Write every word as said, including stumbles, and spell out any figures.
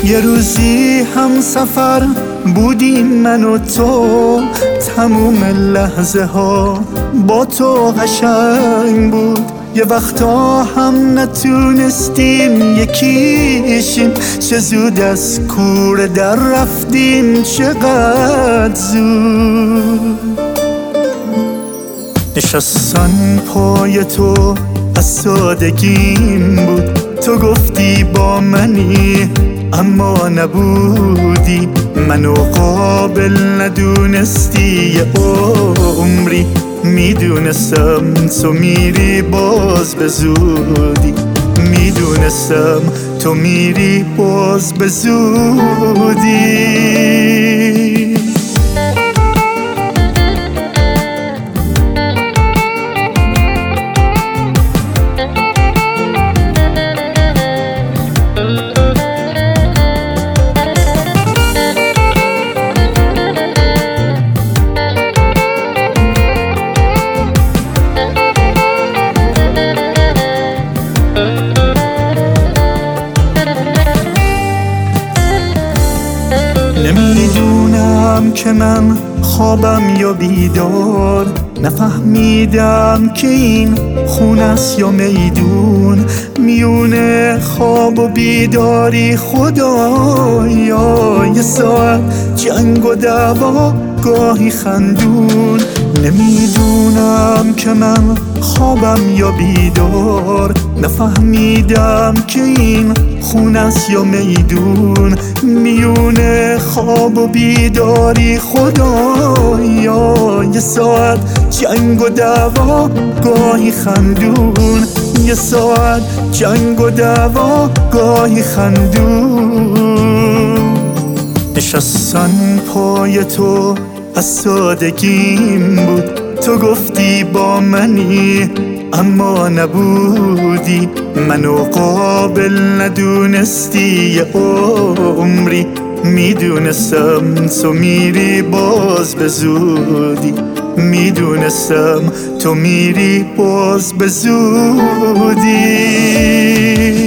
یه روزی هم سفر بودیم من و تو، تموم لحظه ها با تو قشنگ بود. یه وقتا هم نتونستیم یکیشیم، چه زود از کوره در رفتیم، چقدر زود. نشستن پای تو از سادگیم بود، تو گفتی با منی اما نبودی، منو قابل ندونستی یه عمری. میدونستم تو میری باز به زودی، میدونستم تو میری باز به زودی. نمیدونم که من خوابم یا بیدار، نفهمیدم که این خونه است یا میدون. میونه خواب و بیداری خدایا، یه ساعت جنگ و دعوا گاهی خندون. نمیدونم که من خوابم یا بیدار، نفهمیدم که این خونه است یا میدون. میونه خواب و بیداری خدایا، یه ساعت جنگ و دعوا گاهی خندون. یه ساعت جنگ و دعوا گاهی خندون. نشستن پای تو از سادگیم بود، تو گفتی با منی اما نبودی، منو قابل ندونستی یه عمری. میدونستم تو میری باز به زودی، میدونستم تو میری باز به زودی.